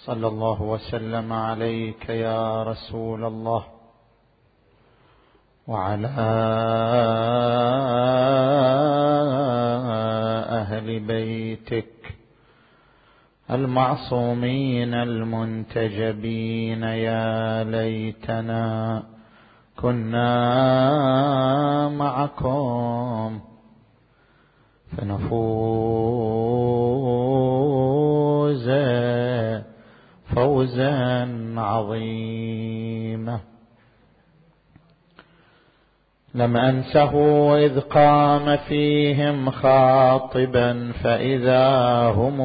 صلى الله وسلم عليك يا رسول الله وعلى أهل بيتك المعصومين المنتجبين. يا ليتنا كنا معكم فنفوز فوزا عظيما. لم أنسه إذ قام فيهم خاطبا فإذا هم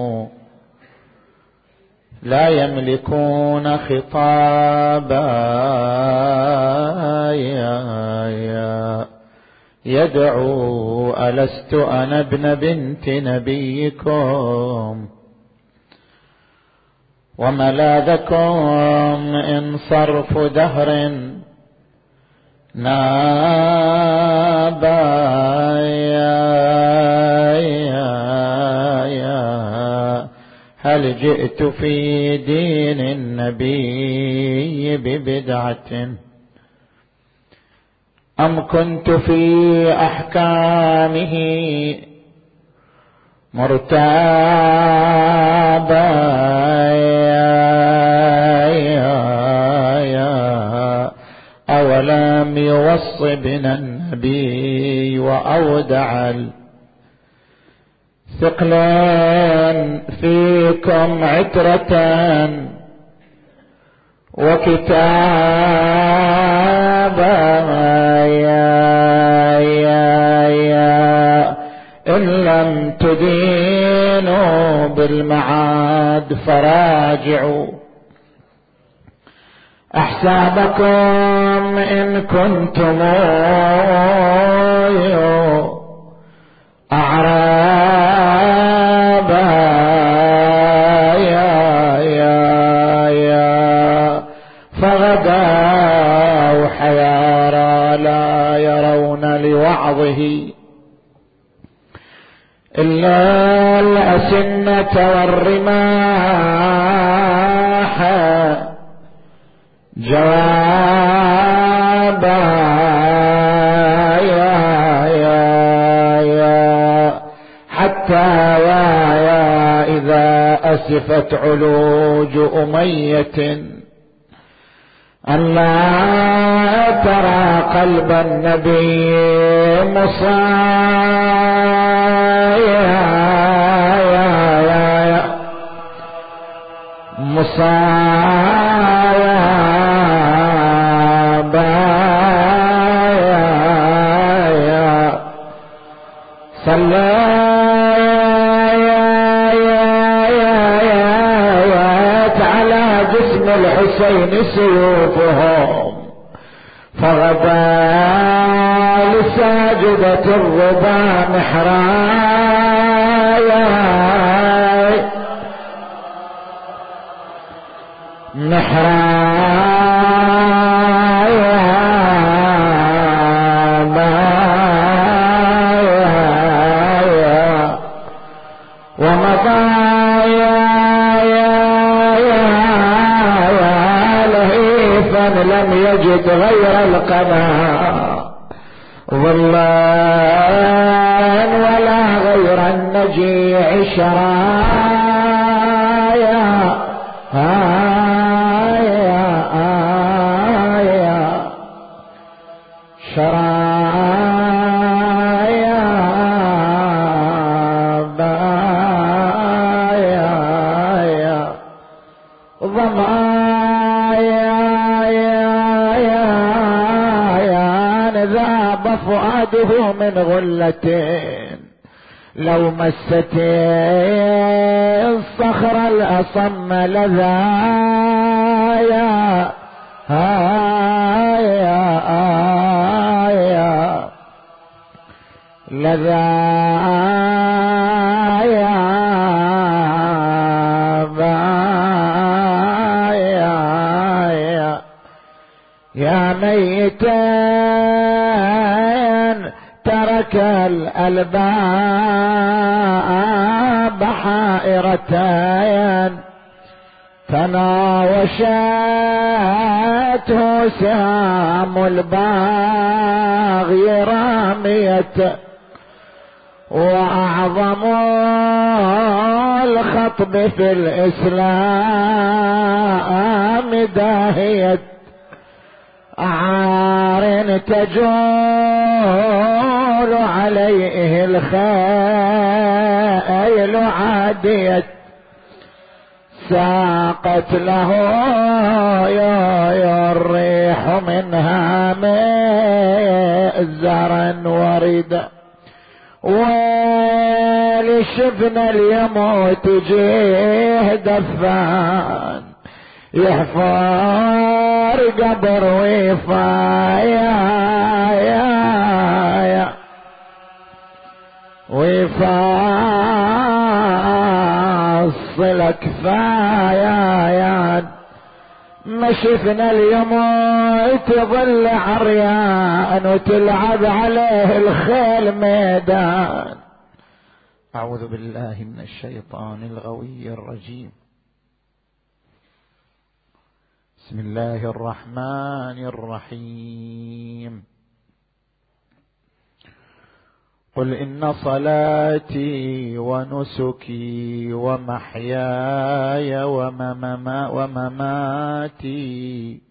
لا يملكون خطابا يدعو ألست أنا ابن بنت نبيكم وملاذكم إن صرف دهر نابا. هل جئت في دين النبي ببدعة أم كنت في أحكامه مرتابا؟ أولم يوص بنا النبي وأودع ثقلا فيكم عترة وكتابا؟ إن لم تدينوا بالمعاد فراجعوا أحسابكم إن كنتم أعرابا. فغدوا حيارى لا يرون لوعظه إلا الأسنة والرماح جوابا. حتى إذا أسفت علوج أمية أن لا ترى قلب النبي الحسين سيوفهم فغدا لساجدة الربا محرايا لم يجد غير القناة ظلان ولا غير النجيع شرايا شرايا بايا ذاب فؤاده من غلتين لو مست الصخر الأصم لذايا لذايا بايا يا ميتين ترك الألباب حائرتين فناوشته سهام الباغي رامية، وأعظم الخطب في الإسلام داهية، عار تجول عليه الخيل عادية، ساقت له يا الريح منها مئزرا وردا، ولشبن اليموت جيه دفان، يحفر قبر وفايا ويفصل كفايا، ما شفنا اليموت يظل عريان وتلعب عليه الخيل ميدان. أعوذ بالله من الشيطان الغوي الرجيم. بسم الله الرحمن الرحيم. قل إن صلاتي ونسكي ومحياي ومماتي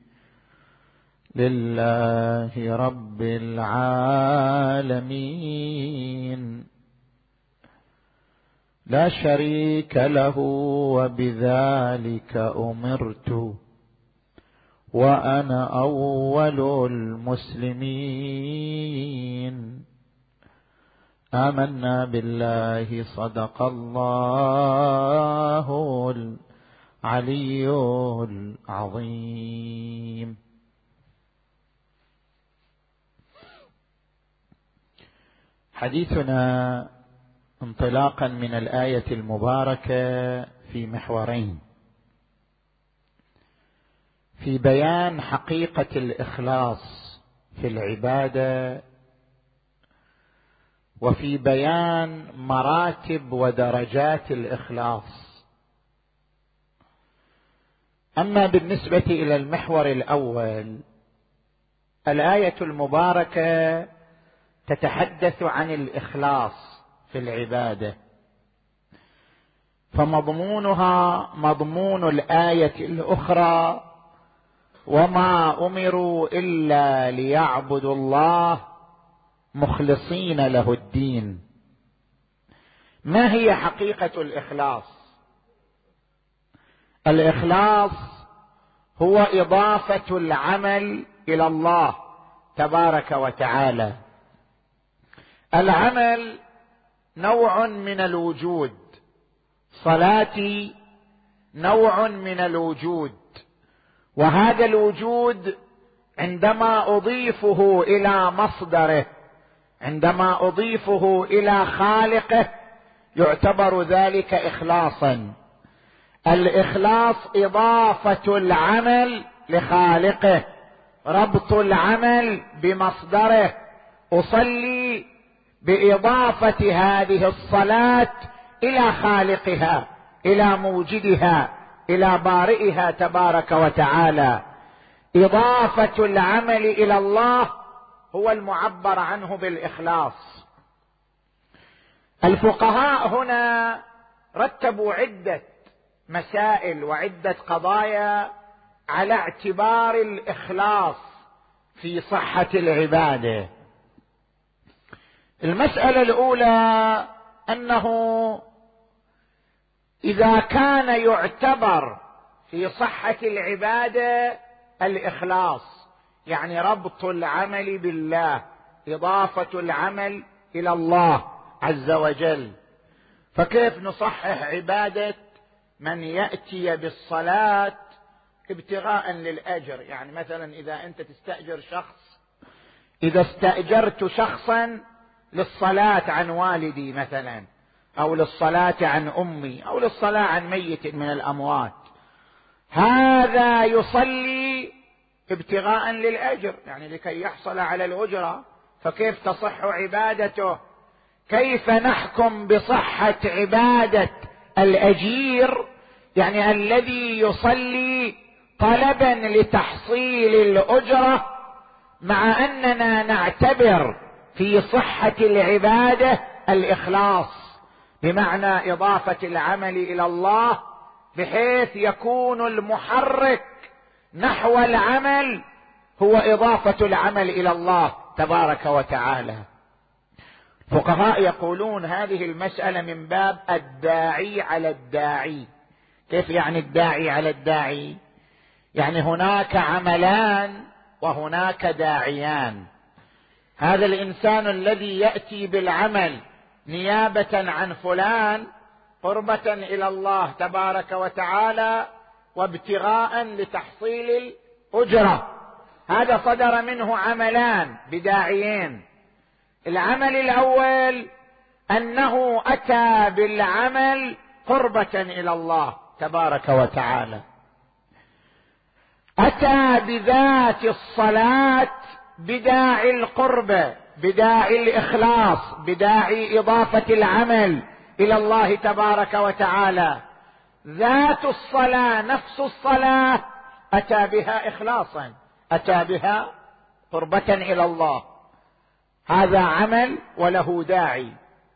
لله رب العالمين لا شريك له، وبذلك أمرت وأنا أول المسلمين. آمنا بالله، صدق الله العلي العظيم. حديثنا انطلاقا من الآية المباركة في محورين: في بيان حقيقة الإخلاص في العبادة، وفي بيان مراتب ودرجات الإخلاص. أما بالنسبة إلى المحور الأول، الآية المباركة تتحدث عن الإخلاص في العبادة، فمضمونها مضمون الآية الأخرى: وما أمروا إلا ليعبدوا الله مخلصين له الدين. ما هي حقيقة الإخلاص؟ الإخلاص هو إضافة العمل إلى الله تبارك وتعالى. العمل نوع من الوجود، صلاتي نوع من الوجود، وهذا الوجود عندما أضيفه إلى مصدره، عندما أضيفه إلى خالقه، يعتبر ذلك إخلاصا. الإخلاص إضافة العمل لخالقه، ربط العمل بمصدره. أصلي بإضافة هذه الصلاة إلى خالقها، إلى موجدها، إلى بارئها تبارك وتعالى. إضافة العمل إلى الله هو المعبر عنه بالإخلاص. الفقهاء هنا رتبوا عدة مسائل وعدة قضايا على اعتبار الإخلاص في صحة العبادة. المسألة الأولى أنه إذا كان يعتبر في صحة العبادة الإخلاص، يعني ربط العمل بالله، إضافة العمل إلى الله عز وجل، فكيف نصحح عبادة من يأتي بالصلاة ابتغاء للأجر؟ يعني مثلا إذا أنت تستأجر شخص، إذا استأجرت شخصا للصلاة عن والدي مثلا، أو للصلاة عن أمي، أو للصلاة عن ميت من الأموات، هذا يصلي ابتغاء للأجر، يعني لكي يحصل على الأجرة، فكيف تصح عبادته؟ كيف نحكم بصحة عبادة الأجير يعني الذي يصلي طلبا لتحصيل الأجرة، مع أننا نعتبر في صحة العبادة الإخلاص، بمعنى إضافة العمل إلى الله، بحيث يكون المحرك نحو العمل هو إضافة العمل إلى الله تبارك وتعالى. الفقهاء يقولون هذه المسألة من باب الداعي على الداعي. كيف يعني الداعي على الداعي؟ يعني هناك عملان وهناك داعيان. هذا الإنسان الذي يأتي بالعمل نيابة عن فلان قربة إلى الله تبارك وتعالى وابتغاء لتحصيل الأجرة، هذا صدر منه عملان بداعيين. العمل الأول أنه أتى بالعمل قربة إلى الله تبارك وتعالى، أتى بذات الصلاة بداعي القربة، بداعي الإخلاص، بداعي إضافة العمل إلى الله تبارك وتعالى. ذات الصلاة نفس الصلاة أتى بها إخلاصا، أتى بها قربة إلى الله، هذا عمل وله داعي.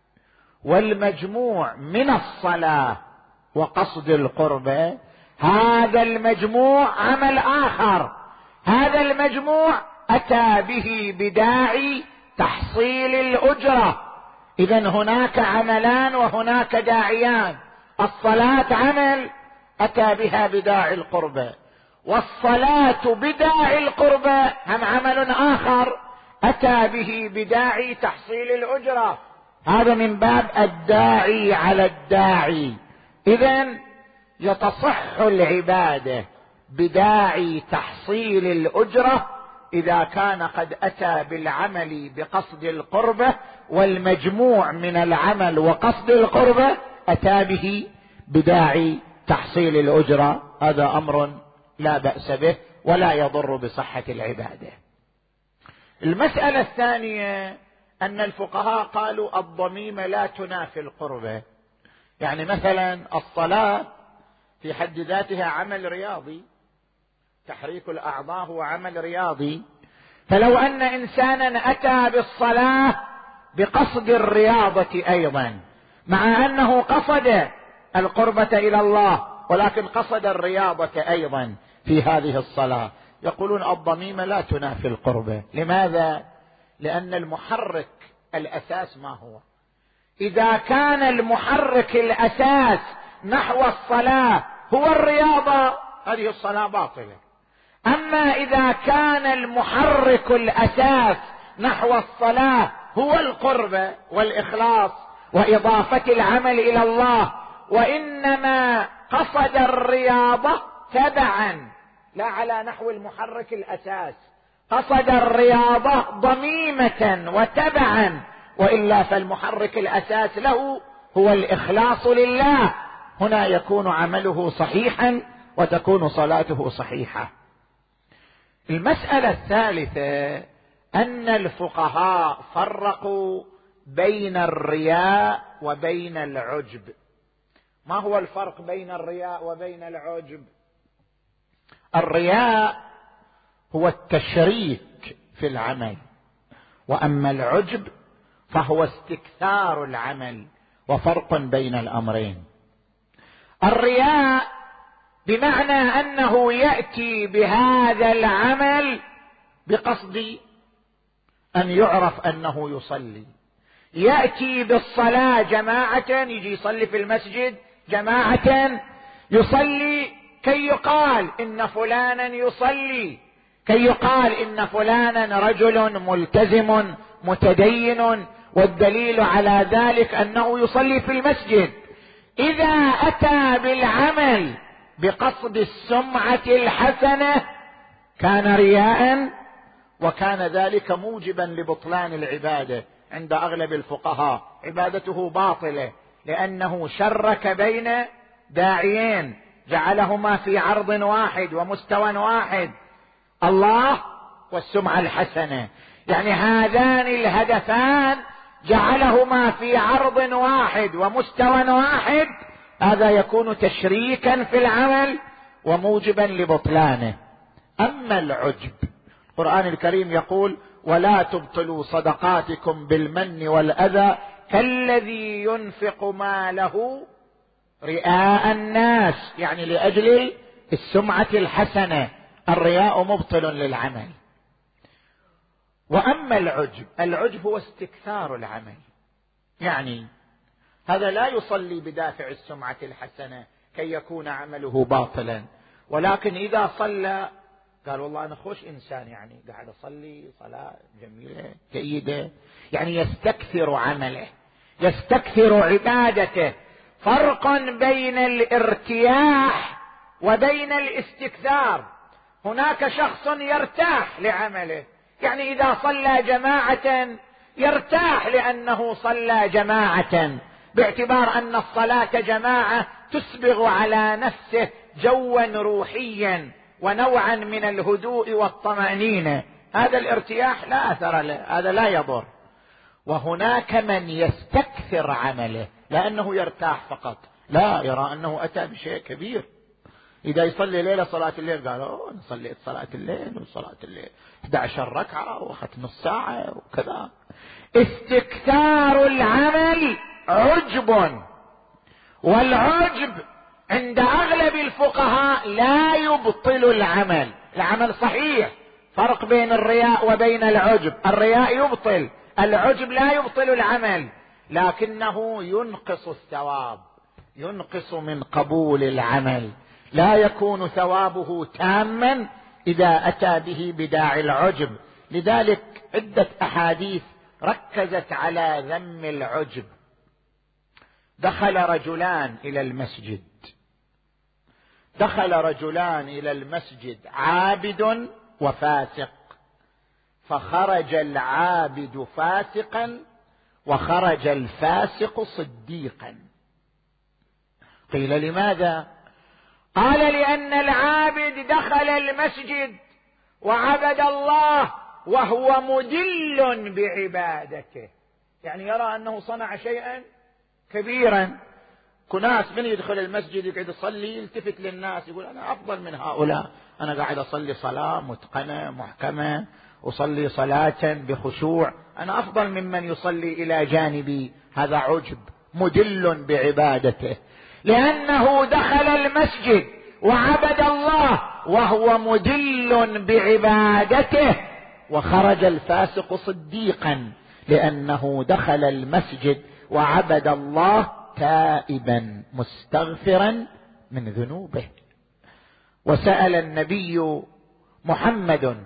والمجموع من الصلاة وقصد القربة، هذا المجموع عمل آخر، هذا المجموع أتى به بداعي تحصيل الأجرة. إذن هناك عملان وهناك داعيان. الصلاة عمل أتى بها بداعي القربة، والصلاة بداعي القربة هم عمل آخر أتى به بداعي تحصيل الأجرة. هذا من باب الداعي على الداعي. إذن يتصح العبادة بداعي تحصيل الأجرة إذا كان قد أتى بالعمل بقصد القربة، والمجموع من العمل وقصد القربة أتى به بداعي تحصيل الأجرة. هذا أمر لا بأس به ولا يضر بصحة العبادة. المسألة الثانية أن الفقهاء قالوا الضميمة لا تنافي القربة. يعني مثلا الصلاة في حد ذاتها عمل رياضي، تحريك الأعضاء هو عمل رياضي، فلو أن إنسانا أتى بالصلاة بقصد الرياضة أيضا، مع أنه قصد القربة إلى الله ولكن قصد الرياضة أيضا في هذه الصلاة، يقولون الضميمة لا تنافي القربة. لماذا؟ لأن المحرك الأساس ما هو؟ إذا كان المحرك الأساس نحو الصلاة هو الرياضة، هذه الصلاة باطلة. أما إذا كان المحرك الأساس نحو الصلاة هو القربة والإخلاص وإضافة العمل إلى الله، وإنما قصد الرياضة تبعا لا على نحو المحرك الأساس، قصد الرياضة ضميمة وتبعا، وإلا فالمحرك الأساس له هو الإخلاص لله، هنا يكون عمله صحيحا وتكون صلاته صحيحة. المسألة الثالثة أن الفقهاء فرقوا بين الرياء وبين العجب. ما هو الفرق بين الرياء وبين العجب؟ الرياء هو التشريك في العمل، وأما العجب فهو استكثار العمل، وفرق بين الأمرين. الرياء بمعنى أنه يأتي بهذا العمل بقصد أن يعرف أنه يصلي، يأتي بالصلاة جماعة، يجي يصلي في المسجد جماعة، يصلي كي يقال إن فلانا يصلي، كي يقال إن فلانا رجل ملتزم متدين، والدليل على ذلك أنه يصلي في المسجد. إذا أتى بالعمل بقصد السمعة الحسنة كان رياء، وكان ذلك موجبا لبطلان العبادة. عند أغلب الفقهاء عبادته باطلة، لأنه شرك بين داعيين جعلهما في عرض واحد ومستوى واحد، الله والسمعة الحسنة، يعني هذان الهدفان جعلهما في عرض واحد ومستوى واحد، هذا يكون تشريكا في العمل وموجبا لبطلانه. أما العجب، القرآن الكريم يقول: ولا تبطلوا صدقاتكم بالمن والأذى كالذي ينفق ماله رئاء الناس، يعني لأجل السمعة الحسنة. الرياء مبطل للعمل. وأما العجب هو استكثار العمل، يعني هذا لا يصلي بدافع السمعة الحسنة كي يكون عمله باطلا، ولكن إذا صلى قال والله أنا خوش إنسان، يعني قاعد أصلي صلاة جميلة جيدة، يعني يستكثر عمله، يستكثر عبادته. فرق بين الارتياح وبين الاستكثار. هناك شخص يرتاح لعمله، يعني إذا صلى جماعة يرتاح لأنه صلى جماعة، باعتبار أن الصلاة جماعة تسبغ على نفسه جوا روحيا ونوعا من الهدوء والطمأنينة. هذا الارتياح لا أثر له، هذا لا يضر. وهناك من يستكثر عمله لأنه يرتاح فقط، لا يرى أنه أتى بشيء كبير. إذا يصلي ليلة صلاة الليل قال أنا صليت صلاة الليل وصلاة الليل 11 ركعة وأخذت نص ساعة وكذا. استكثار العمل عجب، والعجب عند أغلب الفقهاء لا يبطل العمل. العمل صحيح، فرق بين الرياء وبين العجب. الرياء يبطل، العجب لا يبطل العمل، لكنه ينقص الثواب، ينقص من قبول العمل، لا يكون ثوابه تاما إذا أتى به بداعي العجب. لذلك عدة أحاديث ركزت على ذم العجب. دخل رجلان إلى المسجد عابد وفاسق، فخرج العابد فاسقا وخرج الفاسق صديقا. قيل لماذا؟ قال لأن العابد دخل المسجد وعبد الله وهو مدل بعبادته، يعني يرى أنه صنع شيئا كبيرا. كناس من يدخل المسجد يقعد يصلي يلتفت للناس يقول أنا أفضل من هؤلاء، أنا قاعد أصلي صلاة متقنة محكمة، أصلي صلاة بخشوع، أنا أفضل ممن يصلي إلى جانبي. هذا عجب، مدل بعبادته، لأنه دخل المسجد وعبد الله وهو مدل بعبادته. وخرج الفاسق صديقا لأنه دخل المسجد وعبد الله تائبا مستغفرا من ذنوبه. وسأل النبي محمد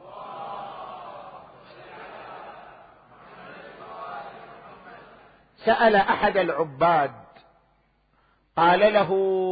سأل أحد العباد قال له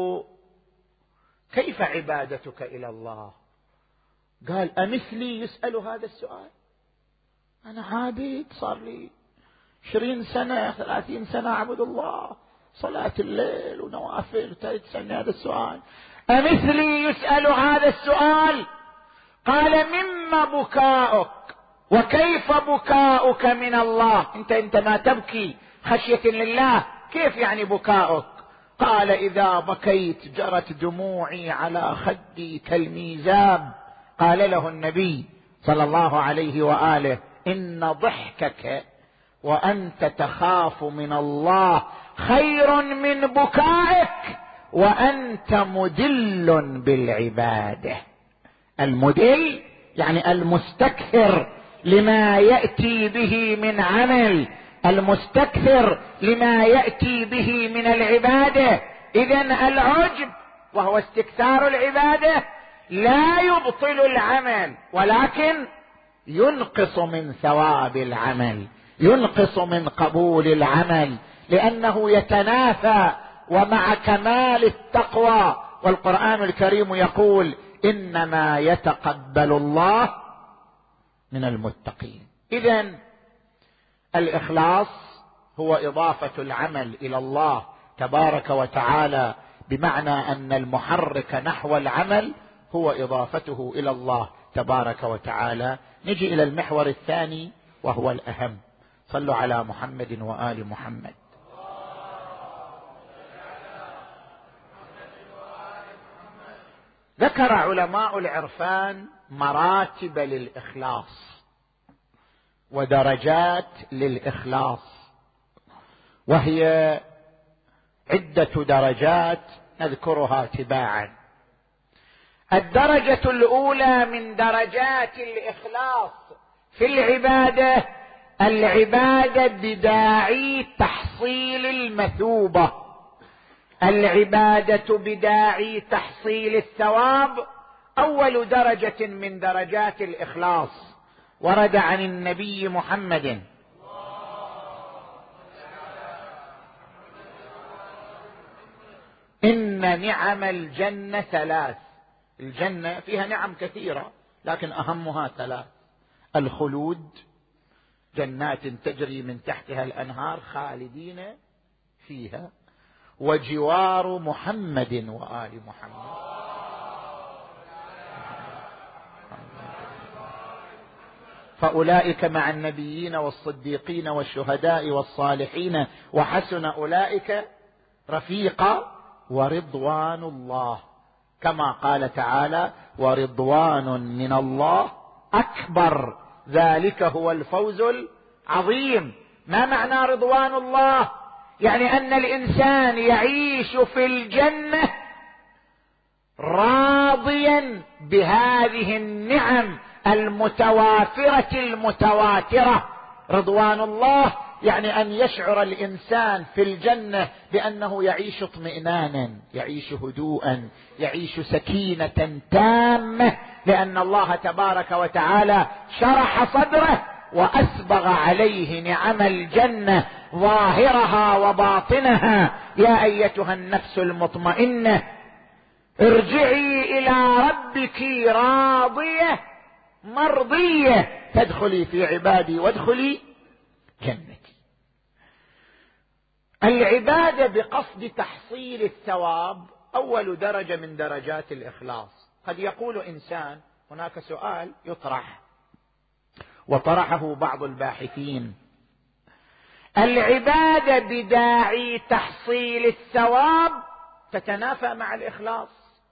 كيف عبادتك إلى الله؟ قال أمثلي يسأل هذا السؤال؟ أنا عابد صار لي 20 سنة 30 سنة أعبد الله، صلاة الليل ونوافل، 3 سنة هذا السؤال. أمثلي يسأل هذا السؤال؟ قال مما بكاؤك؟ وكيف بكاؤك من الله؟ انت ما تبكي خشية لله، كيف يعني بكاؤك؟ قال إذا بكيت جرت دموعي على خدي كالميزاب. قال له النبي صلى الله عليه وآله إن ضحكك وأنت تخاف من الله خير من بكائك وأنت مدل بالعبادة. المدل يعني المستكثر لما يأتي به من عمل، المستكثر لما يأتي به من العبادة. إذن العجب وهو استكثار العبادة لا يبطل العمل، ولكن ينقص من ثواب العمل، ينقص من قبول العمل، لأنه يتنافى ومع كمال التقوى. والقرآن الكريم يقول إنما يتقبل الله من المتقين. إذن الإخلاص هو إضافة العمل إلى الله تبارك وتعالى، بمعنى أن المحرك نحو العمل هو إضافته إلى الله تبارك وتعالى. نجي إلى المحور الثاني وهو الأهم. صلوا على محمد وآل محمد. ذكر علماء العرفان مراتب للإخلاص ودرجات للإخلاص، وهي عدة درجات نذكرها تباعا. الدرجة الأولى من درجات الإخلاص في العبادة العبادة بداعي تحصيل المثوبة، العبادة بداعي تحصيل الثواب أول درجة من درجات الإخلاص. ورد عن النبي محمد إن نعم الجنة ثلاث. الجنة فيها نعم كثيرة لكن أهمها ثلاث: الخلود، جنات تجري من تحتها الأنهار خالدين فيها، وجوار محمد وآل محمد. فأولئك مع النبيين والصديقين والشهداء والصالحين وحسن أولئك رفيقا، ورضوان الله، كما قال تعالى: ورضوان من الله أكبر، ذلك هو الفوز العظيم. ما معنى رضوان الله؟ يعني أن الإنسان يعيش في الجنة راضيا بهذه النعم المتوافرة المتواترة. رضوان الله يعني أن يشعر الإنسان في الجنة بأنه يعيش اطمئنانا، يعيش هدوءا، يعيش سكينة تامة، لأن الله تبارك وتعالى شرح صدره وأسبغ عليه نعم الجنة ظاهرها وباطنها. يا أيتها النفس المطمئنة ارجعي إلى ربك راضية مرضية تدخلي في عبادي وادخلي جنتي. العبادة بقصد تحصيل الثواب أول درجة من درجات الإخلاص. قد يقول إنسان، هناك سؤال يطرح وطرحه بعض الباحثين: العبادة بداعي تحصيل الثواب تتنافى مع الإخلاص،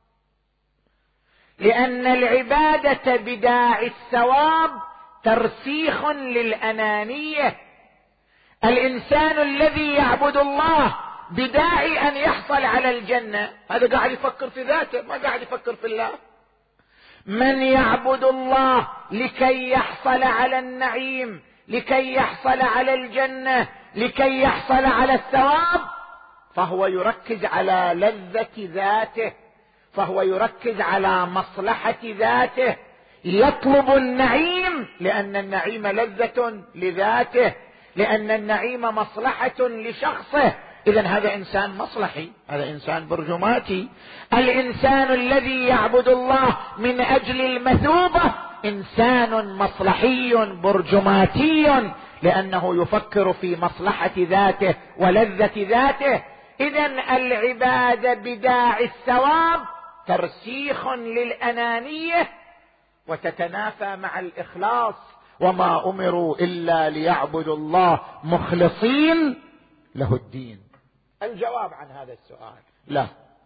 لأن العبادة بداعي الثواب ترسيخ للأنانية. الإنسان الذي يعبد الله بداعي أن يحصل على الجنة هذا قاعد يفكر في ذاته، ما قاعد يفكر في الله. من يعبد الله لكي يحصل على النعيم، لكي يحصل على الجنة، لكي يحصل على الثواب، فهو يركز على لذة ذاته، فهو يركز على مصلحة ذاته، يطلب النعيم لأن النعيم لذة لذاته، لأن النعيم مصلحة لشخصه. إذن هذا إنسان مصلحي، هذا إنسان برجماتي. الإنسان الذي يعبد الله من أجل المثوبة إنسان مصلحي برجماتي، لأنه يفكر في مصلحة ذاته ولذة ذاته. إذن العبادة بداعي الثواب ترسيخ للأنانية وتتنافى مع الإخلاص. وما أمروا إلا ليعبدوا الله مخلصين له الدين. الجواب عن هذا السؤال: لا.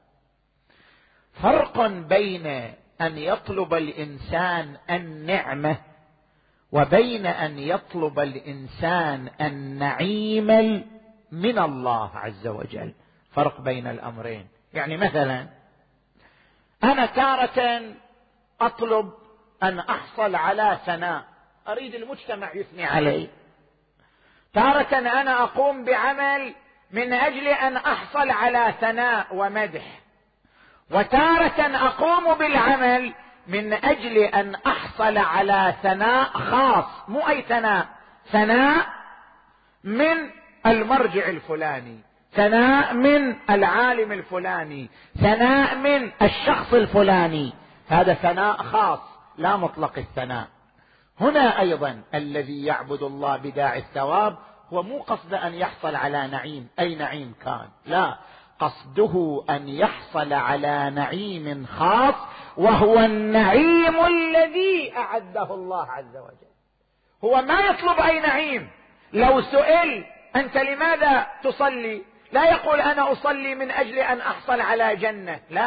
فرق بين أن يطلب الإنسان النعمة وبين أن يطلب الإنسان النعيم من الله عز وجل، فرق بين الأمرين. يعني مثلا أنا تارة أطلب أن أحصل على ثناء، أريد المجتمع يثني علي. تارة أنا أقوم بعمل من أجل أن أحصل على ثناء ومدح، وتارة أقوم بالعمل من أجل أن أحصل على ثناء خاص. مو أي ثناء، ثناء من المرجع الفلاني، ثناء من العالم الفلاني، ثناء من الشخص الفلاني. هذا ثناء خاص لا مطلق الثناء. هنا أيضا الذي يعبد الله بداعي الثواب هو مو قصد أن يحصل على نعيم، أي نعيم كان، لا، قصده أن يحصل على نعيم خاص، وهو النعيم الذي أعده الله عز وجل. هو ما يطلب أي نعيم. لو سئل أنت لماذا تصلي، لا يقول أنا أصلي من أجل أن أحصل على جنة، لا،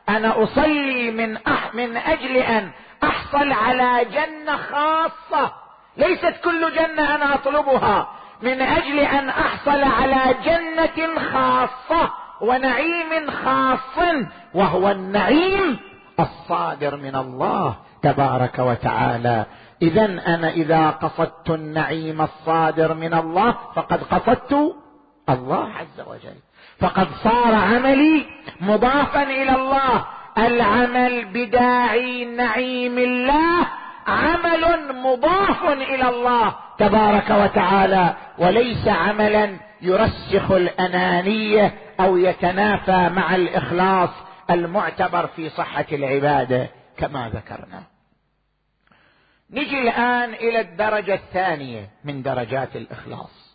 أنا أصلي من أجل أن أحصل على جنة خاصة، ليست كل جنة أنا أطلبها، من أجل أن أحصل على جنة خاصة ونعيم خاص، وهو النعيم الصادر من الله تبارك وتعالى. إذن أنا إذا قصدت النعيم الصادر من الله فقد قصدت الله عز وجل، فقد صار عملي مضافا إلى الله. العمل بداعي نعيم الله عمل مضاف إلى الله تبارك وتعالى، وليس عملا يرسخ الأنانية أو يتنافى مع الإخلاص المعتبر في صحة العبادة كما ذكرنا. نجي الآن إلى الدرجة الثانية من درجات الإخلاص،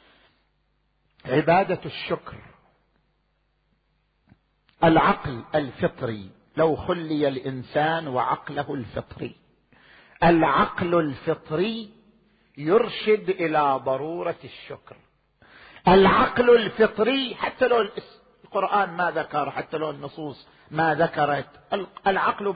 عبادة الشكر. العقل الفطري، لو خلي الإنسان وعقله الفطري، العقل الفطري يرشد إلى ضرورة الشكر. العقل الفطري حتى لو القرآن ما ذكر، حتى لو النصوص ما ذكرت، العقل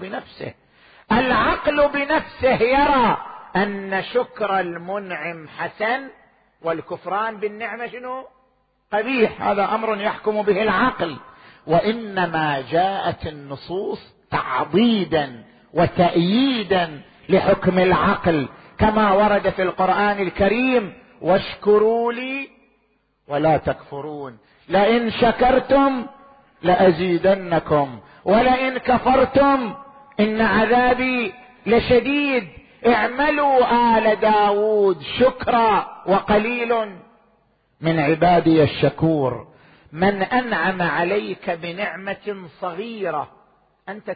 بنفسه يرى أن شكر المنعم حسن والكفران بالنعمة شنو؟ قبيح. هذا أمر يحكم به العقل، وإنما جاءت النصوص تعضيدا وتأييدا لحكم العقل، كما ورد في القرآن الكريم: واشكروا لي ولا تكفرون، لئن شكرتم لأزيدنكم ولئن كفرتم إن عذابي لشديد، اعملوا آل داود شكرا وقليل من عبادي الشكور. من أنعم عليك بنعمة صغيرة أنت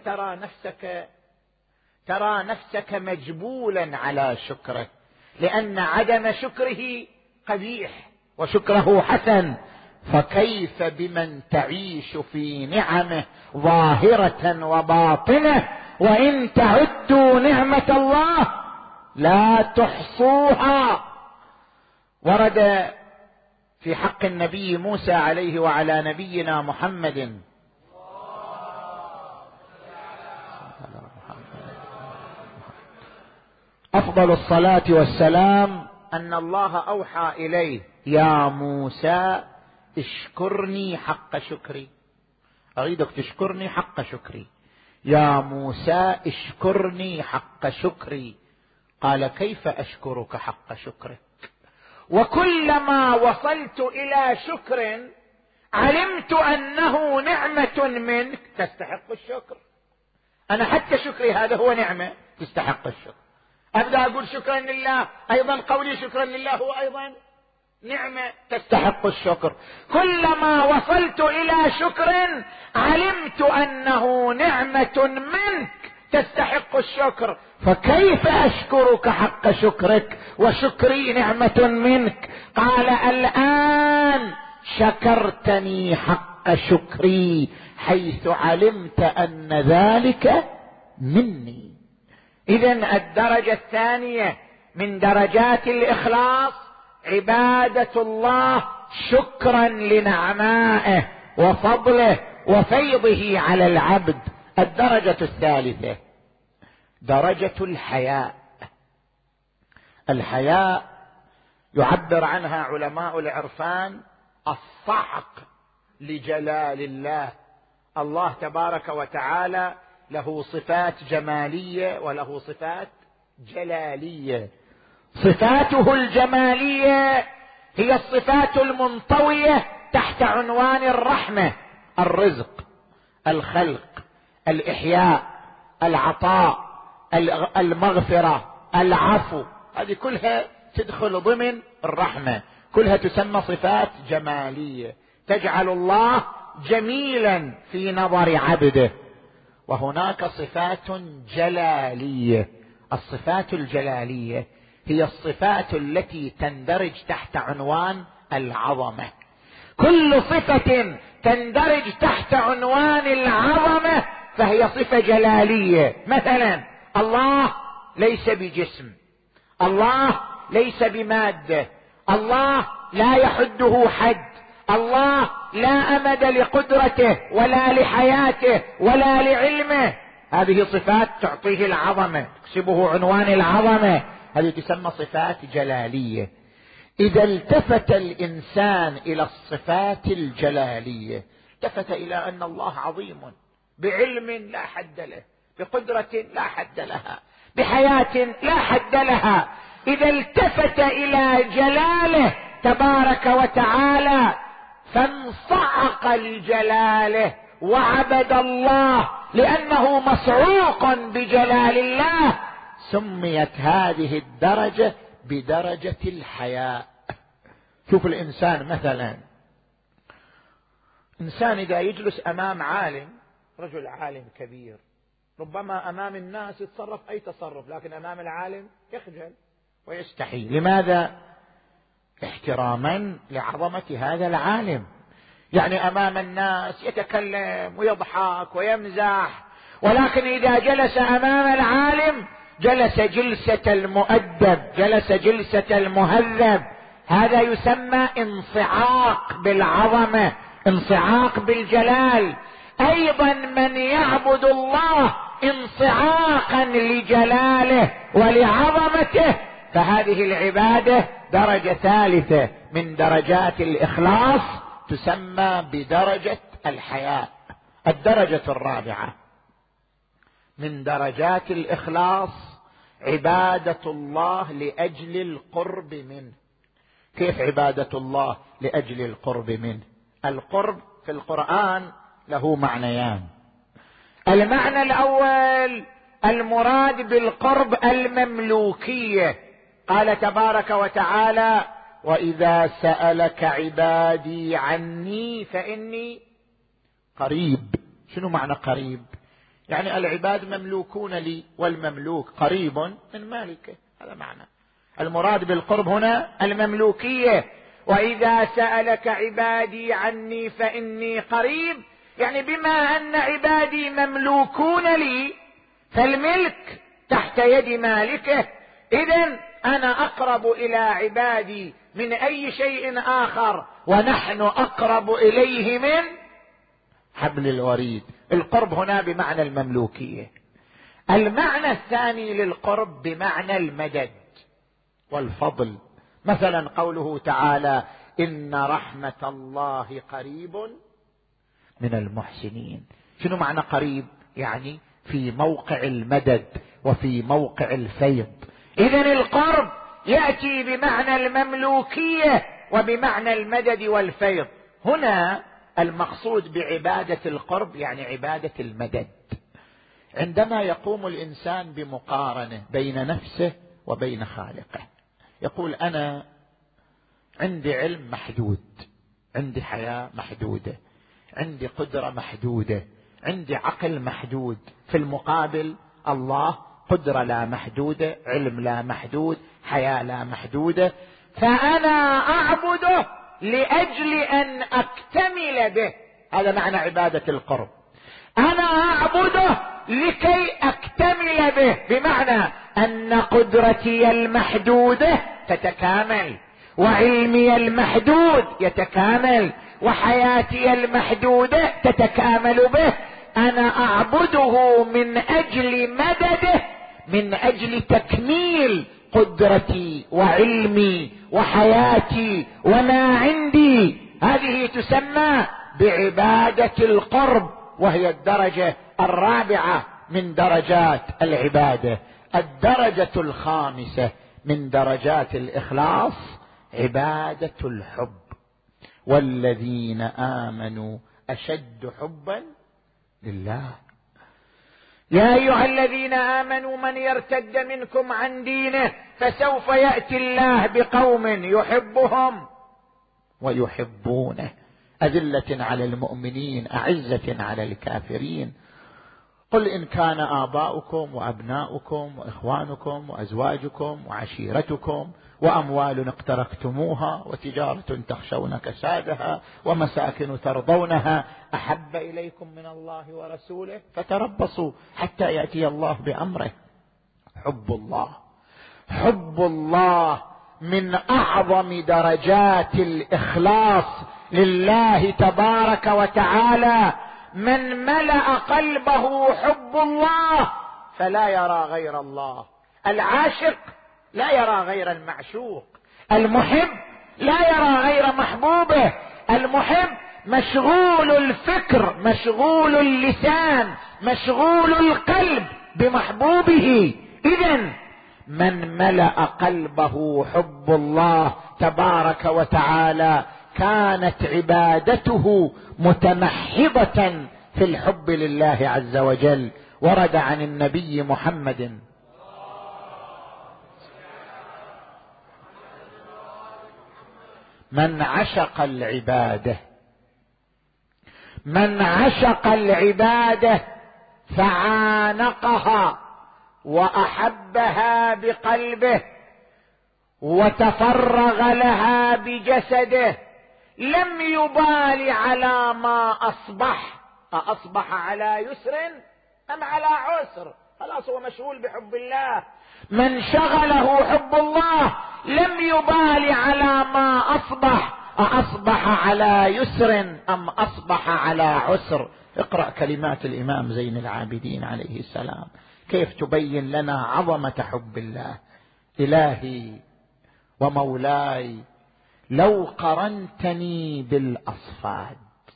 ترى نفسك مجبولا على شكره، لأن عدم شكره قبيح وشكره حسن، فكيف بمن تعيش في نعمه ظاهرة وباطنة، وإن تعدوا نعمة الله لا تحصوها. ورد في حق النبي موسى عليه وعلى نبينا محمد أفضل الصلاة والسلام أن الله أوحى إليه: يا موسى اشكرني حق شكري. أريدك تشكرني حق شكري. يا موسى اشكرني حق شكري. قال: كيف أشكرك حق شكرك؟ وكلما وصلت إلى شكر علمت أنه نعمة منك تستحق الشكر. أنا حتى شكري هذا هو نعمة تستحق الشكر. أبدأ أقول شكرا لله، أيضا قولي شكرا لله هو أيضا نعمة تستحق الشكر. كلما وصلت إلى شكر علمت أنه نعمة منك تستحق الشكر، فكيف أشكرك حق شكرك وشكري نعمة منك؟ قال: الآن شكرتني حق شكري حيث علمت أن ذلك مني. إذن الدرجة الثانية من درجات الإخلاص عبادة الله شكرا لنعمائه وفضله وفيضه على العبد. الدرجة الثالثة درجة الحياء. الحياء يعبر عنها علماء العرفان الصعق لجلال الله. الله تبارك وتعالى له صفات جمالية وله صفات جلالية. صفاته الجمالية هي الصفات المنطوية تحت عنوان الرحمة، الرزق، الخلق، الإحياء، العطاء، المغفرة، العفو. هذه كلها تدخل ضمن الرحمة، كلها تسمى صفات جمالية تجعل الله جميلا في نظر عبده. وهناك صفات جلالية. الصفات الجلالية هي الصفات التي تندرج تحت عنوان العظمة. كل صفة تندرج تحت عنوان العظمة فهي صفة جلالية. مثلا الله ليس بجسم، الله ليس بمادة، الله لا يحده حد، الله لا أمد لقدرته ولا لحياته ولا لعلمه. هذه صفات تعطيه العظمة، تكسبه عنوان العظمة، هذه تسمى صفات جلالية. إذا التفت الإنسان إلى الصفات الجلالية التفت إلى أن الله عظيم، بعلم لا حد له، بقدرة لا حد لها، بحياة لا حد لها. إذا التفت إلى جلاله تبارك وتعالى فانصعق لجلاله وعبد الله لأنه مصعوق بجلال الله. سميت هذه الدرجة بدرجة الحياء. شوف الإنسان مثلا، إنسان إذا يجلس أمام عالم، رجل عالم كبير، ربما أمام الناس يتصرف أي تصرف، لكن أمام العالم يخجل ويستحي. لماذا؟ احتراما لعظمة هذا العالم. يعني أمام الناس يتكلم ويضحك ويمزح، ولكن إذا جلس أمام العالم جلس جلسة المؤدب، جلس جلسة المهذب. هذا يسمى انصعاق بالعظمة، انصعاق بالجلال. أيضا من يعبد الله انصعاقا لجلاله ولعظمته فهذه العبادة درجة ثالثة من درجات الإخلاص، تسمى بدرجة الحياء. الدرجة الرابعة من درجات الإخلاص عبادة الله لأجل القرب منه. كيف عبادة الله لأجل القرب منه؟ القرب في القرآن له معنيان. المعنى الأول المراد بالقرب المملوكية. قال تبارك وتعالى: وإذا سألك عبادي عني فإني قريب. شنو معنى قريب؟ يعني العباد مملوكون لي، والمملوك قريب من مالكه، هذا معنى. المراد بالقرب هنا المملوكية. وإذا سألك عبادي عني فإني قريب، يعني بما أن عبادي مملوكون لي فالملك تحت يد مالكه، إذن أنا أقرب إلى عبادي من أي شيء آخر، ونحن أقرب إليه من حبل الوريد. القرب هنا بمعنى المملوكية. المعنى الثاني للقرب بمعنى المدد والفضل. مثلا قوله تعالى: إن رحمة الله قريب من المحسنين. شنو معنى قريب؟ يعني في موقع المدد وفي موقع الفيض. إذن القرب يأتي بمعنى المملوكية وبمعنى المدد والفيض. هنا المقصود بعبادة القرب يعني عبادة المدد. عندما يقوم الإنسان بمقارنة بين نفسه وبين خالقه، يقول: أنا عندي علم محدود، عندي حياة محدودة، عندي قدرة محدودة، عندي عقل محدود. في المقابل الله قدرة لا محدودة، علم لا محدود، حياة لا محدودة، فأنا أعبده لأجل أن أكتمل به. هذا معنى عبادة القرب. أنا أعبده لكي أكتمل به، بمعنى أن قدرتي المحدودة تتكامل، وعلمي المحدود يتكامل، وحياتي المحدودة تتكامل به. أنا أعبده من أجل مدده، من أجل تكميل قدرتي وعلمي وحياتي وما عندي. هذه تسمى بعبادة القرب، وهي الدرجة الرابعة من درجات العبادة. الدرجة الخامسة من درجات الإخلاص عبادة الحب. والذين آمنوا أشد حبا لله. يا أيها الذين آمنوا من يرتد منكم عن دينه فسوف يأتي الله بقوم يحبهم ويحبونه، أذلة على المؤمنين أعزة على الكافرين. قل إن كان آباؤكم وأبناؤكم وإخوانكم وأزواجكم وعشيرتكم وأموال اقترفتموها وتجارة تخشون كسادها ومساكن ترضونها أحب إليكم من الله ورسوله فتربصوا حتى يأتي الله بأمره. حب الله، حب الله من أعظم درجات الإخلاص لله تبارك وتعالى من ملأ قلبه حب الله فلا يرى غير الله. العاشق لا يرى غير المعشوق، المحب لا يرى غير محبوبه، المحب مشغول الفكر، مشغول اللسان، مشغول القلب بمحبوبه. إذن من ملأ قلبه حب الله تبارك وتعالى كانت عبادته متمحضة في الحب لله عز وجل. ورد عن النبي محمد من عشق العبادة فعانقها وأحبها بقلبه وتفرغ لها بجسده لم يبال على ما أصبح على يسر أم على عسر، خلاص هو مشغول بحب الله. من شغله حب الله لم يبال على ما أصبح على يسر أم أصبح على عسر. اقرأ كلمات الإمام زين العابدين عليه السلام كيف تبين لنا عظمة حب الله. إلهي ومولاي لو قرنتني بالأصفاد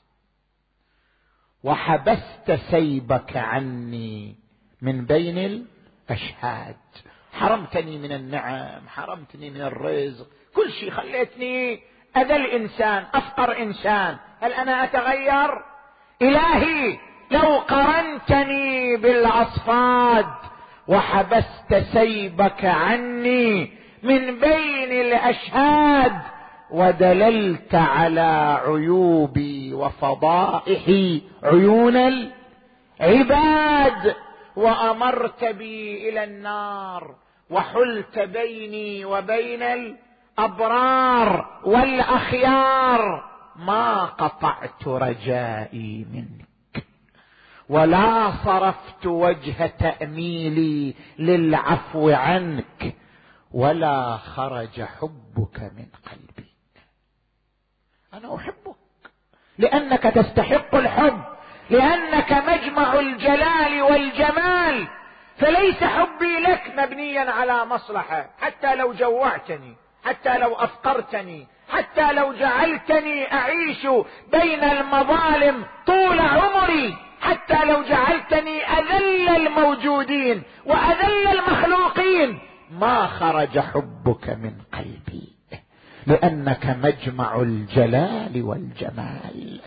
وحبست سيبك عني من بين الأشهاد، حرمتني من النعم، حرمتني من الرزق، كل شيء خليتني أذل إنسان، أفقر إنسان، هل أنا أتغير؟ إلهي لو قرنتني بالأصفاد وحبست سيبك عني من بين الأشهاد ودللت على عيوبي وفضائحي عيون العباد وأمرت بي إلى النار وحلت بيني وبين الأبرار والأخيار ما قطعت رجائي منك ولا صرفت وجه تأميلي للعفو عنك ولا خرج حبك من قلبي. أنا أحبك لأنك تستحق الحب، لأنك مجمع الجلال والجمال، فليس حبي لك مبنيا على مصلحة، حتى لو جوعتني، حتى لو أفقرتني، حتى لو جعلتني أعيش بين المظالم طول عمري، حتى لو جعلتني أذل الموجودين وأذل المخلوقين، ما خرج حبك من قلبي لأنك مجمع الجلال والجمال.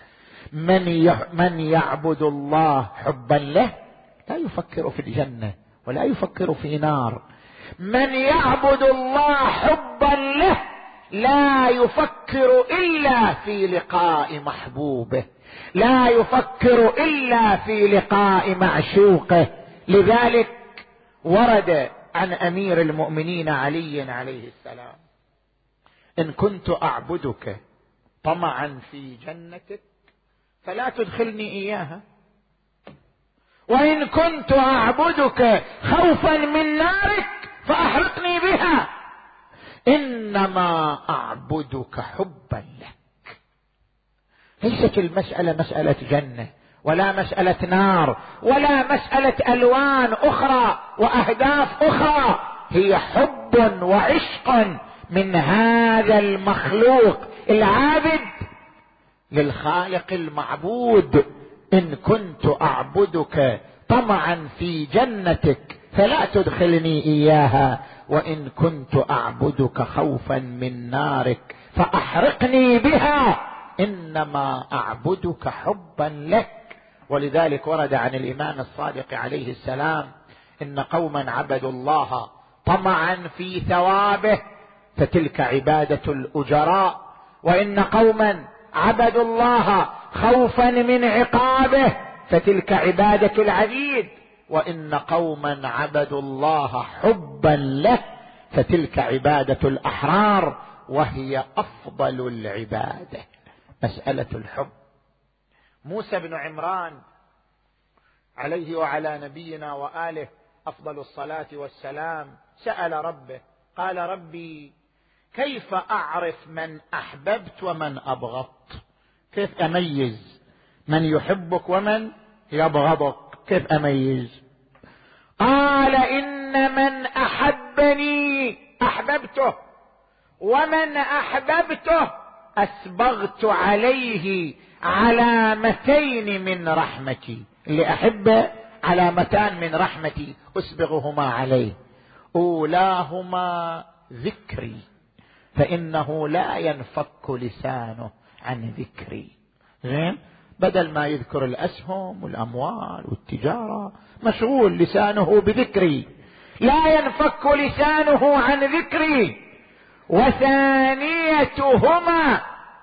من يعبد الله حبا له لا يفكر في الجنة ولا يفكر في نار. من يعبد الله حبا له لا يفكر إلا في لقاء محبوبه، لا يفكر إلا في لقاء معشوقه. لذلك ورد عن أمير المؤمنين علي عليه السلام: إن كنت أعبدك طمعا في جنتك فلا تدخلني إياها، وإن كنت أعبدك خوفا من نارك فأحرقني بها، إنما أعبدك حبا لك. ليست المسألة مسألة جنة ولا مسألة نار ولا مسألة ألوان أخرى وأهداف أخرى، هي حب وعشق من هذا المخلوق العابد للخالق المعبود. إن كنت أعبدك طمعا في جنتك فلا تدخلني إياها، وإن كنت أعبدك خوفا من نارك فأحرقني بها، إنما أعبدك حبا لك. ولذلك ورد عن الإمام الصادق عليه السلام: إن قوما عبدوا الله طمعا في ثوابه فتلك عبادة الأجراء، وإن قوما عبدوا الله خوفا من عقابه فتلك عبادة العبيد، وإن قوما عبدوا الله حبا له فتلك عبادة الأحرار، وهي أفضل العبادة مسألة الحب. موسى بن عمران عليه وعلى نبينا وآله أفضل الصلاة والسلام سأل ربه قال: ربي كيف أعرف من أحببت ومن أبغضت؟ كيف أميز من يحبك ومن يبغضك؟ كيف أميز؟ قال إن من أحبني أحببته، ومن أحببته أسبغت عليه علامتين من رحمتي. اللي أحبه علامتان من رحمتي أسبغهما عليه، أولاهما ذكري، فإنه لا ينفك لسانه عن ذكري. زين، بدل ما يذكر الأسهم والأموال والتجارة، مشغول لسانه بذكري، لا ينفك لسانه عن ذكري. وثانيتهما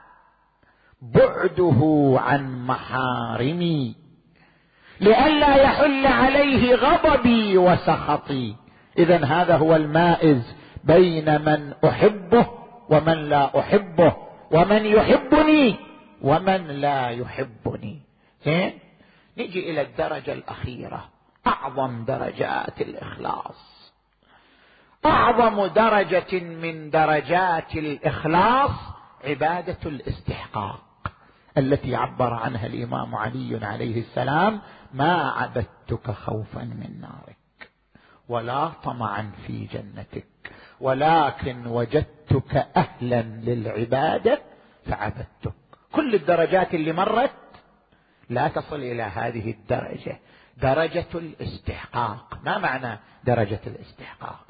بعده عن محارمي، لئلا يحل عليه غضبي وسخطي. إذن هذا هو المائز بين من أحبه ومن لا أحبه، ومن يحبني ومن لا يحبني. زين، نجي إلى الدرجة الأخيرة، أعظم درجات الإخلاص. أعظم درجة من درجات الإخلاص عبادة الاستحقاق، التي عبر عنها الإمام علي عليه السلام: ما عبدتك خوفا من نارك ولا طمعا في جنتك، ولكن وجدتك أهلا للعبادة فعبدتك. كل الدرجات اللي مرت لا تصل إلى هذه الدرجة، درجة الاستحقاق. ما معنى درجة الاستحقاق؟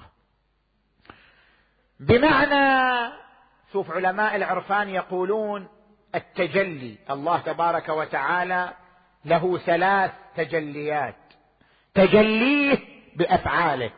بمعنى، شوف علماء العرفان يقولون التجلي، الله تبارك وتعالى له 3 تجليات: تجليه بأفعاله،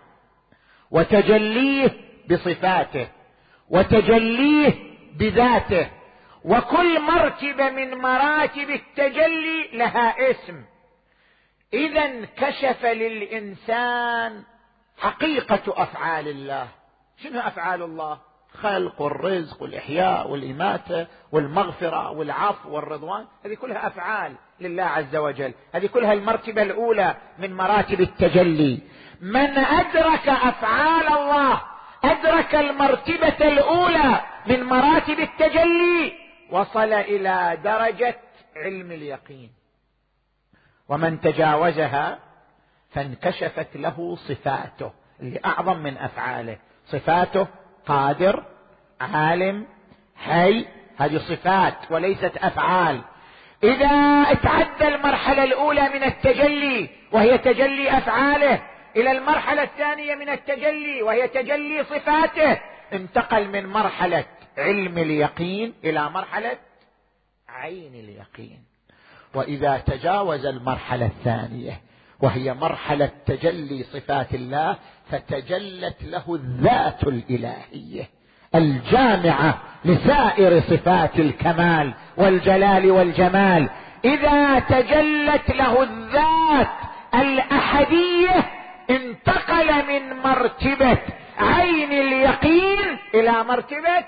وتجليه بصفاته، وتجليه بذاته. وكل مرتبة من مراتب التجلي لها اسم. إذا انكشف للإنسان حقيقة أفعال الله. شنو أفعال الله؟ خلق والرزق والإحياء والإماتة والمغفرة والعفو والرضوان، هذه كلها أفعال لله عز وجل. هذه كلها المرتبة الأولى من مراتب التجلي. من أدرك أفعال الله أدرك المرتبة الأولى من مراتب التجلي، وصل إلى درجة علم اليقين. ومن تجاوزها فانكشفت له صفاته اللي أعظم من أفعاله. صفاته: قادر، عالم، حي. هذه صفات وليست أفعال. إذا اتعدى المرحلة الأولى من التجلي وهي تجلي أفعاله إلى المرحلة الثانية من التجلي وهي تجلي صفاته، انتقل من مرحلة علم اليقين إلى مرحلة عين اليقين. وإذا تجاوز المرحلة الثانية وهي مرحلة تجلي صفات الله، فتجلت له الذات الإلهية الجامعة لسائر صفات الكمال والجلال والجمال. إذا تجلت له الذات الأحدية انتقل من مرتبة عين اليقين إلى مرتبة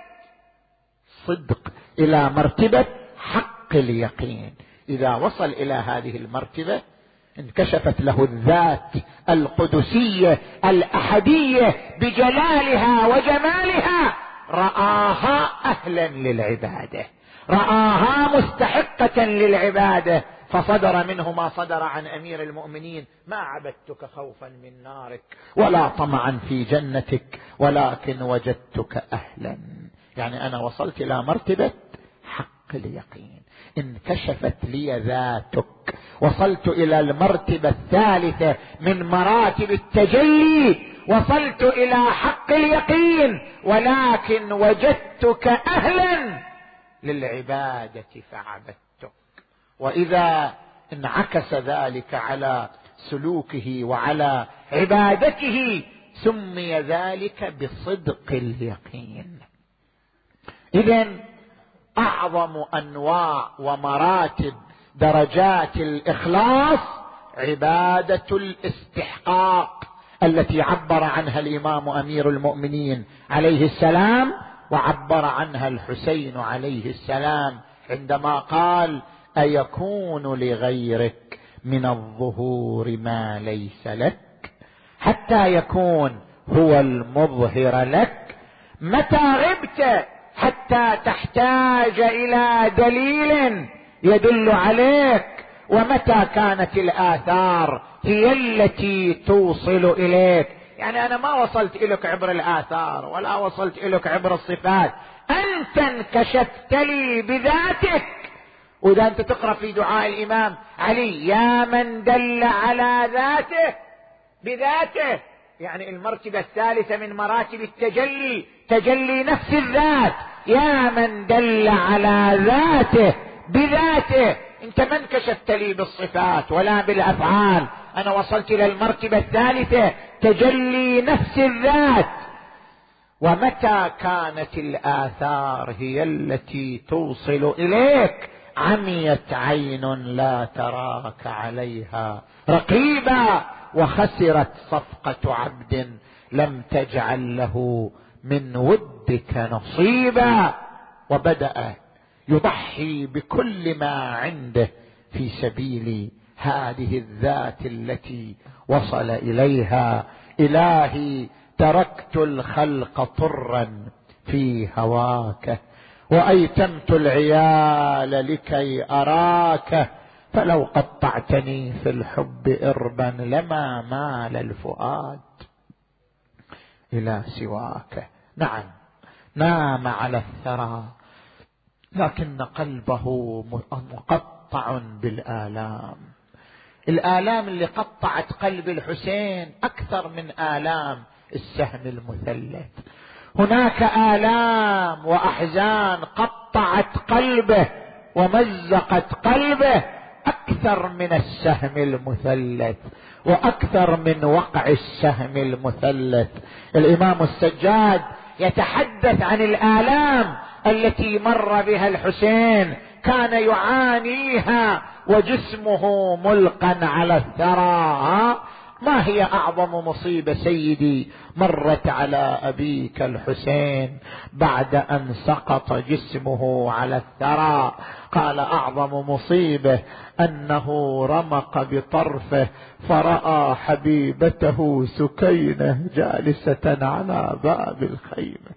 صدق، إلى مرتبة حق اليقين. إذا وصل إلى هذه المرتبة انكشفت له الذات القدسية الأحدية بجلالها وجمالها، رآها أهلا للعبادة، رآها مستحقة للعبادة، فصدر منه ما صدر عن أمير المؤمنين: ما عبدتك خوفا من نارك ولا طمعا في جنتك، ولكن وجدتك أهلا. يعني أنا وصلت إلى مرتبة حق اليقين، انكشفت لي ذاتك، وصلت إلى المرتبة الثالثة من مراتب التجلي، وصلت إلى حق اليقين، ولكن وجدتك أهلا للعبادة فعبدتك. وإذا انعكس ذلك على سلوكه وعلى عبادته سمي ذلك بصدق اليقين. إذن أعظم أنواع ومراتب درجات الإخلاص عبادة الاستحقاق، التي عبر عنها الإمام أمير المؤمنين عليه السلام، وعبر عنها الحسين عليه السلام عندما قال: أيكون لغيرك من الظهور ما ليس لك، حتى يكون هو المظهر لك، متى غبت حتى تحتاج إلى دليل يدل عليك؟ ومتى كانت الآثار هي التي توصل إليك؟ يعني أنا ما وصلت إليك عبر الآثار ولا وصلت إليك عبر الصفات، أنت انكشفت لي بذاتك. وإذا أنت تقرأ في دعاء الإمام علي: يا من دل على ذاته بذاته، يعني المرتبة الثالثة من مراتب التجلي، تجلي نفس الذات. يا من دل على ذاته بذاته، انت ما انكشفت لي بالصفات ولا بالافعال، انا وصلت الى المرتبة الثالثة، تجلي نفس الذات. ومتى كانت الآثار هي التي توصل إليك؟ عميت عين لا تراك عليها رقيبا، وخسرت صفقة عبد لم تجعل له من ودك نصيبا. وبدأ يضحي بكل ما عنده في سبيل هذه الذات التي وصل إليها. إلهي تركت الخلق طرا في هواك، وأيتمت العيال لكي أراك، فلو قطعتني في الحب إربا لما مال الفؤاد إلى سواك. نعم، نام على الثرى لكن قلبه مقطع بالآلام. الآلام اللي قطعت قلب الحسين أكثر من آلام السهم المثلث. هناك آلام وأحزان قطعت قلبه ومزقت قلبه أكثر من السهم المثلث وأكثر من وقع السهم المثلث. الإمام السجاد يتحدث عن الآلام التي مر بها الحسين، كان يعانيها وجسمه ملقا على الثرى. ما هي أعظم مصيبة سيدي مرت على أبيك الحسين بعد أن سقط جسمه على الثرى؟ قال: أعظم مصيبة أنه رمق بطرفه فرأى حبيبته سكينة جالسة على باب الخيمة.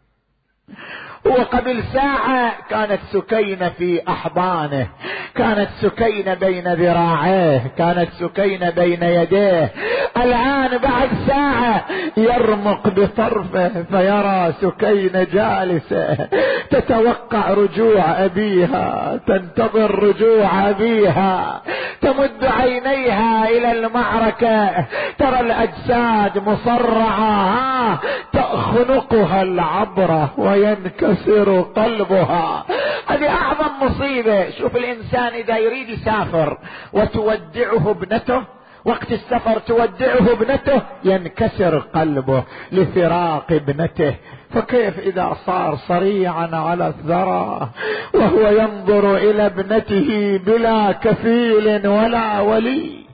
وقبل ساعة كانت سكينة في أحضانه، كانت سكينة بين ذراعيه، كانت سكينة بين يديه. الآن بعد ساعة يرمق بطرفه فيرى سكينة جالسة تتوقع رجوع أبيها، تنتظر رجوع أبيها، تمد عينيها إلى المعركة، ترى الأجساد مصرعة تأخنقها العبرة وينكسر قلبها. هذه أعظم مصيبة. شوف الإنسان إذا يريد يسافر وتودعه ابنته، وقت السفر تودعه ابنته ينكسر قلبه لفراق ابنته، فكيف إذا صار صريعا على الثرى وهو ينظر إلى ابنته بلا كفيل ولا ولي؟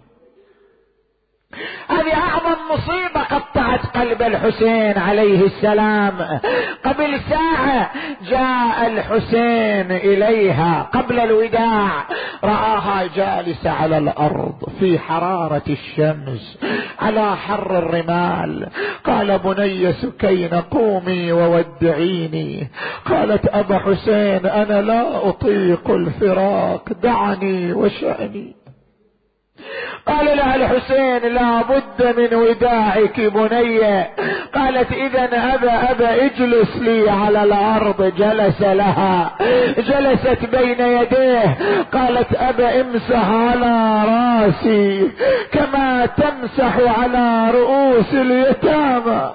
هذه أعظم مصيبة قطعت قلب الحسين عليه السلام. قبل ساعة جاء الحسين إليها قبل الوداع، رآها جالسة على الأرض في حرارة الشمس على حر الرمال. قال: بني سكينة قومي وودعيني. قالت: أبا حسين أنا لا أطيق الفراق، دعني وشأني. قال لها الحسين: لا بد من وداعك بني. قالت: إذا أبا اجلس لي على الأرض. جلس لها، جلست بين يديه. قالت: أبا امسح على راسي كما تمسح على رؤوس اليتامى.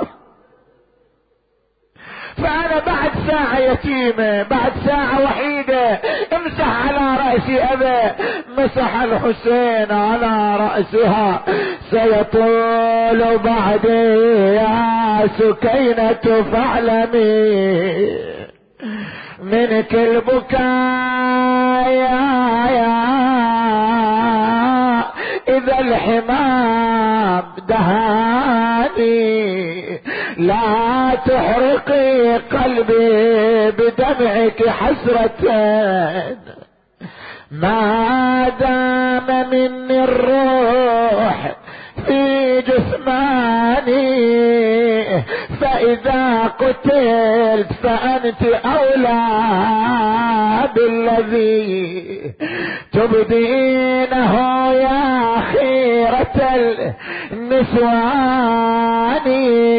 فأنا بعد ساعة يتيمة، بعد ساعة وحيدة، امسح على رأسي أبا. مسح الحسين على رأسها. سيطول بعدي يا سكينة فاعلمي منك البكاء إذا الحمام دهاني. لا تحرقي قلبي بدمعك حسرة، ما دام مني الروح في جسماني، فإذا قتلت فأنت أولى بالذي تبدينه يا خيرة النسوان.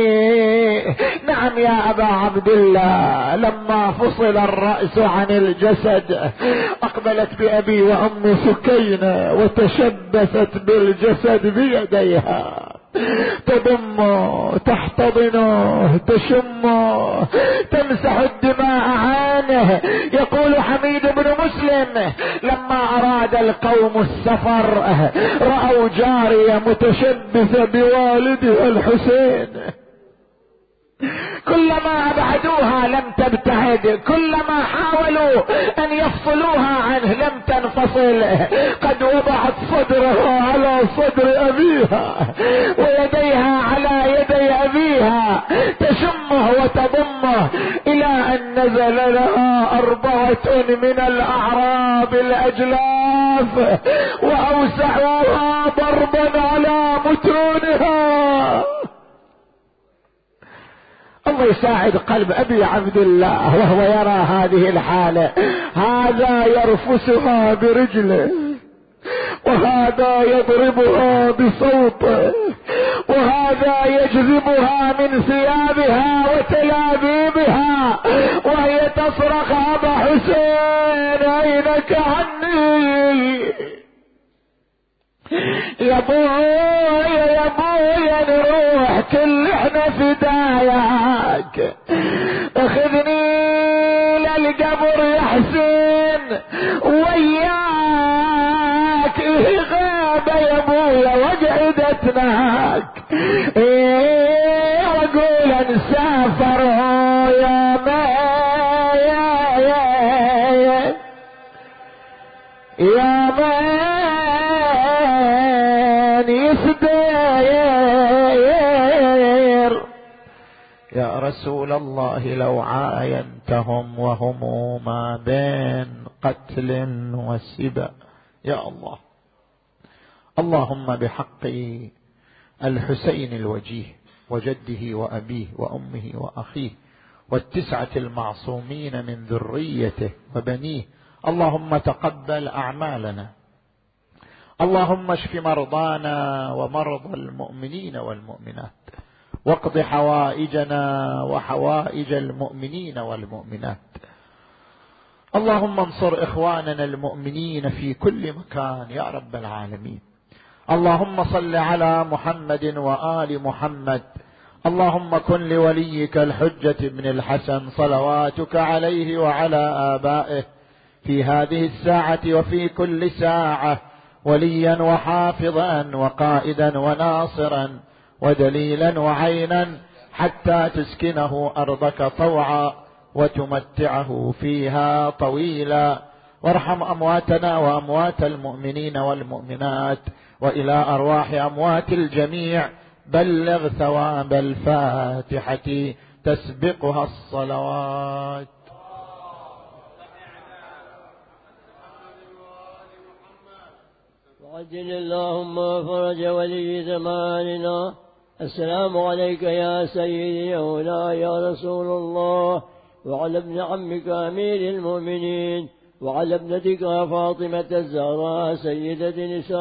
نعم يا أبا عبد الله، لما فصل الرأس عن الجسد أقبلت بأبي وأم سكينة وتشبثت بالجسد بيديها، تضمه تحتضنه تشمه تمسح الدماء عنه. يقول حميد بن مسلم لما أراد القوم السفر رأوا جارية متشبثة بوالدها الحسين، كلما أبعدوها لم تبتعد، كلما حاولوا أن يفصلوها عنه لم تنفصل. قد وضعت صدرها على صدر أبيها ويديها على يدي أبيها تشمه وتضمه، إلى أن نزل لها 4 من الأعراب الأجلاف وأوسعوها ضربا على متونها. الله يساعد قلب أبي عبد الله وهو يرى هذه الحالة، هذا يرفسها برجله وهذا يضربها بصوته وهذا يجذبها من ثيابها وتلابيبها وهي تصرخ أبا حسين أينك عني يا بويا يا بويا نروح كل احنا فداياك، اخذني للقبر يا حسين وياك، غابة يا بويا وقعدتناك واقول نسافر يا ما يا ما يسدير. يا رسول الله لو عاينتهم وهم ما بين قتل وسبا، يا الله. اللهم بحق الحسين الوجيه وجده وأبيه وأمه وأخيه والتسعة المعصومين من ذريته وبنيه، اللهم تقبل أعمالنا، اللهم اشف مرضانا ومرضى المؤمنين والمؤمنات، واقض حوائجنا وحوائج المؤمنين والمؤمنات. اللهم انصر إخواننا المؤمنين في كل مكان يا رب العالمين. اللهم صل على محمد وآل محمد. اللهم كن لوليك الحجة بن الحسن صلواتك عليه وعلى آبائه في هذه الساعة وفي كل ساعة وليا وحافظا وقائدا وناصرا ودليلا وعينا، حتى تسكنه أرضك طوعا وتمتعه فيها طويلا. وارحم أمواتنا وأموات المؤمنين والمؤمنات، وإلى أرواح أموات الجميع بلغ ثواب الفاتحة تسبقها الصلوات. وعجل اللهم فرج ولي زماننا. السلام عليك يا سيدي يا مولاي يا رسول الله، وعلى ابن عمك أمير المؤمنين، وعلى ابنتك فاطمة الزهراء سيدة نساء